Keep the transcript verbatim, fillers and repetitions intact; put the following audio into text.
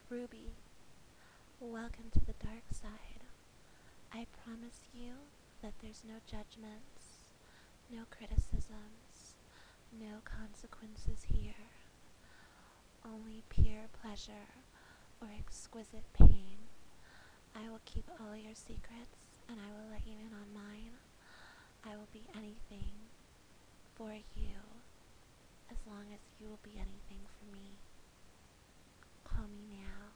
Ruby, welcome to the dark side. I promise you that there's no judgments, no criticisms, no consequences here. Only pure pleasure or exquisite pain. I will keep all your secrets and I will let you in on mine. I will be anything for you as long as you will be anything for me. Call me now.